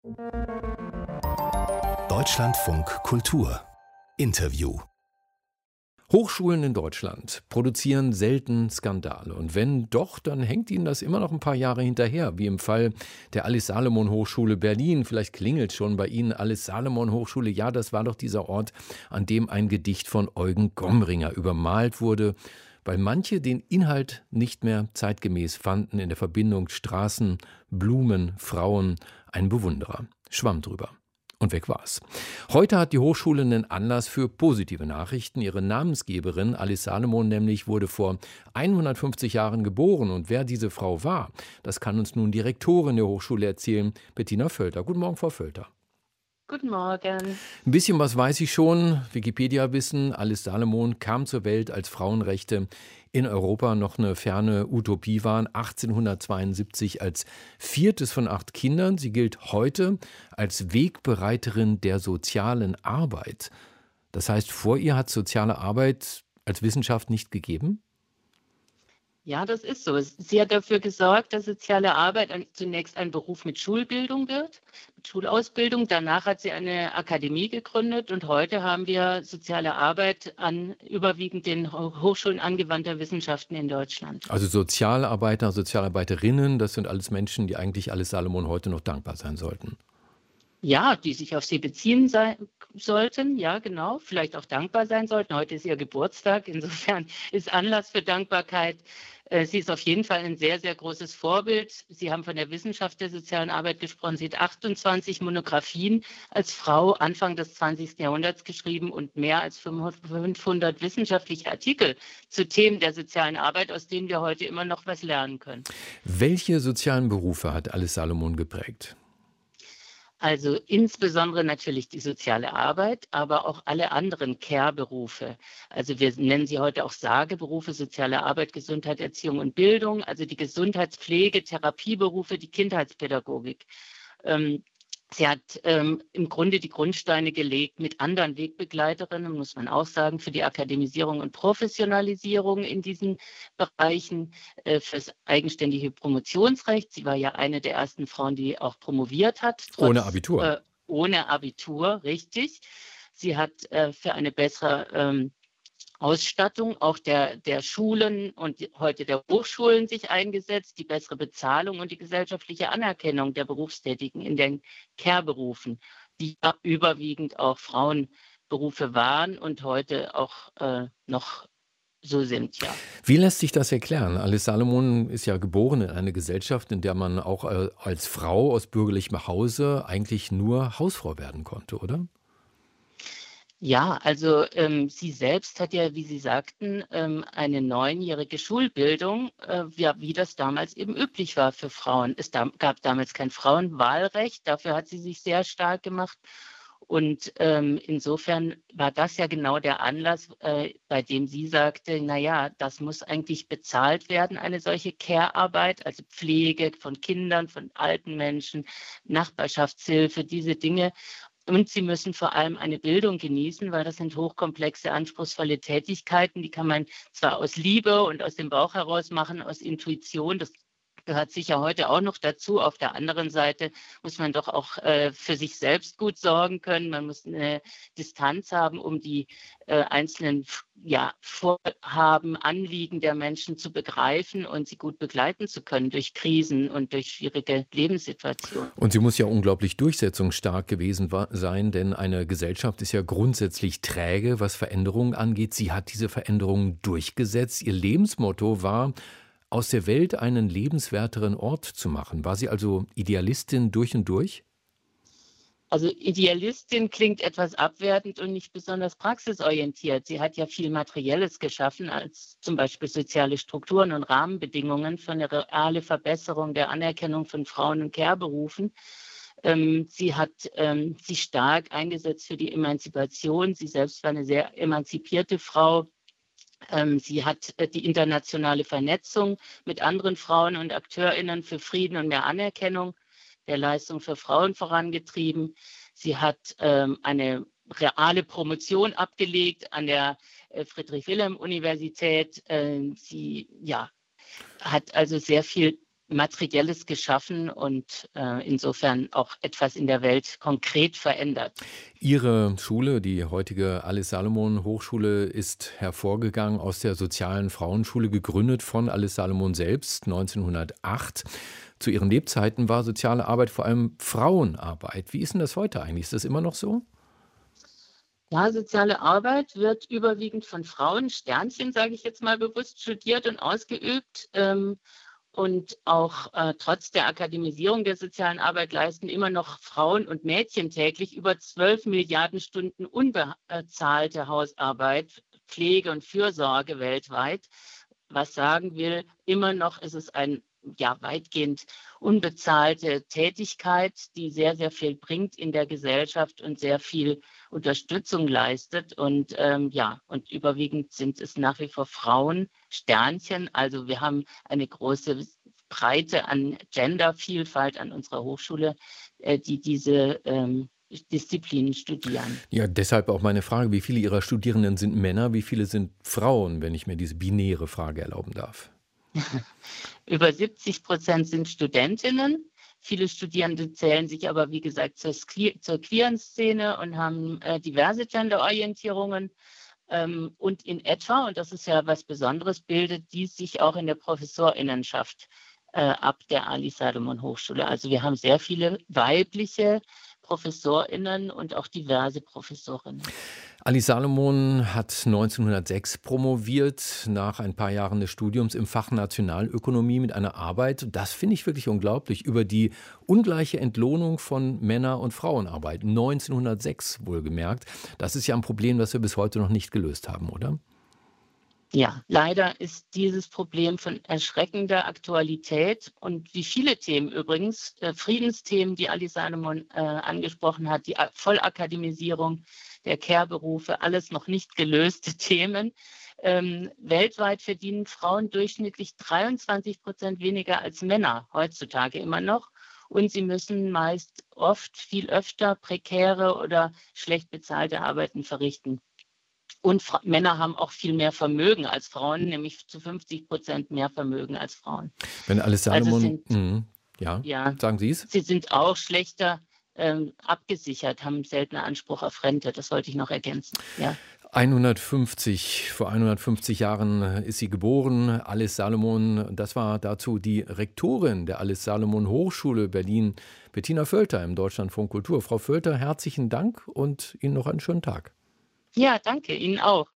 Deutschlandfunk Kultur Interview. Hochschulen in Deutschland produzieren selten Skandale. Und wenn doch, dann hängt ihnen das immer noch ein paar Jahre hinterher, wie im Fall der Alice-Salomon-Hochschule Berlin. Vielleicht klingelt schon bei Ihnen Alice-Salomon-Hochschule. Ja, das war doch dieser Ort, an dem ein Gedicht von Eugen Gomringer übermalt wurde, weil manche den Inhalt nicht mehr zeitgemäß fanden. In der Verbindung Straßen, Blumen, Frauen, ein Bewunderer. Schwamm drüber. Und weg war's. Heute hat die Hochschule einen Anlass für positive Nachrichten. Ihre Namensgeberin, Alice Salomon nämlich, wurde vor 150 Jahren geboren. Und wer diese Frau war, das kann uns nun die Rektorin der Hochschule erzählen, Bettina Völter. Guten Morgen, Frau Völter. Guten Morgen. Ein bisschen was weiß ich schon. Wikipedia-Wissen. Alice Salomon kam zur Welt, als Frauenrechte in Europa noch eine ferne Utopie waren. 1872 als viertes von 8 Kindern. Sie gilt heute als Wegbereiterin der sozialen Arbeit. Das heißt, vor ihr hat es soziale Arbeit als Wissenschaft nicht gegeben? Ja, das ist so. Sie hat dafür gesorgt, dass soziale Arbeit zunächst ein Beruf mit Schulbildung wird, mit Schulausbildung. Danach hat sie eine Akademie gegründet und heute haben wir soziale Arbeit an überwiegend den Hochschulen angewandter Wissenschaften in Deutschland. Also Sozialarbeiter, Sozialarbeiterinnen, das sind alles Menschen, die eigentlich Alice Salomon heute noch dankbar sein sollten. Ja, die sich auf sie beziehen sollten, ja genau, vielleicht auch dankbar sein sollten. Heute ist ihr Geburtstag, insofern ist Anlass für Dankbarkeit. Sie ist auf jeden Fall ein sehr, sehr großes Vorbild. Sie haben von der Wissenschaft der sozialen Arbeit gesprochen. Sie hat 28 Monographien als Frau Anfang des 20. Jahrhunderts geschrieben und mehr als 500 wissenschaftliche Artikel zu Themen der sozialen Arbeit, aus denen wir heute immer noch was lernen können. Welche sozialen Berufe hat Alice Salomon geprägt? Also insbesondere natürlich die soziale Arbeit, aber auch alle anderen Care-Berufe. Also wir nennen sie heute auch Sageberufe, soziale Arbeit, Gesundheit, Erziehung und Bildung, also die Gesundheitspflege, Therapieberufe, die Kindheitspädagogik. Sie hat im Grunde die Grundsteine gelegt mit anderen Wegbegleiterinnen, muss man auch sagen, für die Akademisierung und Professionalisierung in diesen Bereichen, fürs eigenständige Promotionsrecht. Sie war ja eine der ersten Frauen, die auch promoviert hat. Ohne Abitur. Ohne Abitur, richtig. Sie hat für eine bessere Ausstattung auch der Schulen und heute der Hochschulen sich eingesetzt, die bessere Bezahlung und die gesellschaftliche Anerkennung der Berufstätigen in den Care-Berufen, die ja überwiegend auch Frauenberufe waren und heute auch noch so sind, ja. Wie lässt sich das erklären? Alice Salomon ist ja geboren in einer Gesellschaft, in der man auch als Frau aus bürgerlichem Hause eigentlich nur Hausfrau werden konnte, oder? Ja, also sie selbst hat ja, wie Sie sagten, eine 9-jährige Schulbildung, wie das damals eben üblich war für Frauen. Gab damals kein Frauenwahlrecht, dafür hat sie sich sehr stark gemacht. Und insofern war das ja genau der Anlass, bei dem sie sagte, naja, das muss eigentlich bezahlt werden, eine solche Care-Arbeit, also Pflege von Kindern, von alten Menschen, Nachbarschaftshilfe, diese Dinge. Und sie müssen vor allem eine Bildung genießen, weil das sind hochkomplexe, anspruchsvolle Tätigkeiten. Die kann man zwar aus Liebe und aus dem Bauch heraus machen, aus Intuition. Das gehört sicher heute auch noch dazu. Auf der anderen Seite muss man doch auch für sich selbst gut sorgen können. Man muss eine Distanz haben, um die einzelnen Vorhaben, Anliegen der Menschen zu begreifen und sie gut begleiten zu können durch Krisen und durch schwierige Lebenssituationen. Und sie muss ja unglaublich durchsetzungsstark gewesen sein, denn eine Gesellschaft ist ja grundsätzlich träge, was Veränderungen angeht. Sie hat diese Veränderungen durchgesetzt. Ihr Lebensmotto war, aus der Welt einen lebenswerteren Ort zu machen. War sie also Idealistin durch und durch? Also Idealistin klingt etwas abwertend und nicht besonders praxisorientiert. Sie hat ja viel Materielles geschaffen, als zum Beispiel soziale Strukturen und Rahmenbedingungen für eine reale Verbesserung der Anerkennung von Frauen- und Care-Berufen. Sie hat sich stark eingesetzt für die Emanzipation. Sie selbst war eine sehr emanzipierte Frau. Sie hat die internationale Vernetzung mit anderen Frauen und AkteurInnen für Frieden und mehr Anerkennung der Leistung für Frauen vorangetrieben. Sie hat eine reale Promotion abgelegt an der Friedrich-Wilhelm-Universität. Sie hat also sehr viel Materielles geschaffen und insofern auch etwas in der Welt konkret verändert. Ihre Schule, die heutige Alice Salomon Hochschule, ist hervorgegangen aus der sozialen Frauenschule, gegründet von Alice Salomon selbst 1908. Zu ihren Lebzeiten war soziale Arbeit vor allem Frauenarbeit. Wie ist denn das heute eigentlich? Ist das immer noch so? Ja, soziale Arbeit wird überwiegend von Frauen, Sternchen, sage ich jetzt mal bewusst, studiert und ausgeübt. Und auch trotz der Akademisierung der sozialen Arbeit leisten immer noch Frauen und Mädchen täglich über 12 Milliarden Stunden unbezahlte Hausarbeit, Pflege und Fürsorge weltweit. Was sagen will, immer noch ist es ein weitgehend unbezahlte Tätigkeit, die sehr, sehr viel bringt in der Gesellschaft und sehr viel Unterstützung leistet. Und überwiegend sind es nach wie vor Frauen, Sternchen. Also wir haben eine große Breite an Gendervielfalt an unserer Hochschule, die diese Disziplinen studieren. Ja, deshalb auch meine Frage, wie viele Ihrer Studierenden sind Männer, wie viele sind Frauen, wenn ich mir diese binäre Frage erlauben darf? Über 70% sind Studentinnen. Viele Studierende zählen sich aber, wie gesagt, zur queeren Szene und haben diverse Genderorientierungen. Und in etwa, und das ist ja was Besonderes, bildet dies sich auch in der Professorinnenschaft ab der Alice Salomon Hochschule. Also wir haben sehr viele weibliche ProfessorInnen und auch diverse Professorinnen. Alice Salomon hat 1906 promoviert, nach ein paar Jahren des Studiums im Fach Nationalökonomie mit einer Arbeit, das finde ich wirklich unglaublich, über die ungleiche Entlohnung von Männer- und Frauenarbeit. 1906 wohlgemerkt. Das ist ja ein Problem, das wir bis heute noch nicht gelöst haben, oder? Ja, leider ist dieses Problem von erschreckender Aktualität und wie viele Themen übrigens, Friedensthemen, die Alice Salomon angesprochen hat, die Vollakademisierung der Care-Berufe, alles noch nicht gelöste Themen. Weltweit verdienen Frauen durchschnittlich 23% weniger als Männer heutzutage immer noch. Und sie müssen meist viel öfter prekäre oder schlecht bezahlte Arbeiten verrichten. Und Männer haben auch viel mehr Vermögen als Frauen, nämlich zu 50% mehr Vermögen als Frauen. Wenn Alice Also Salomon, sagen Sie es? sie sind auch schlechter abgesichert, haben seltener Anspruch auf Rente. Das wollte ich noch ergänzen. Ja. Vor 150 Jahren ist sie geboren, Alice Salomon. Das war dazu die Rektorin der Alice Salomon Hochschule Berlin, Bettina Völter im Deutschlandfunk Kultur. Frau Völter, herzlichen Dank und Ihnen noch einen schönen Tag. Ja, danke Ihnen auch.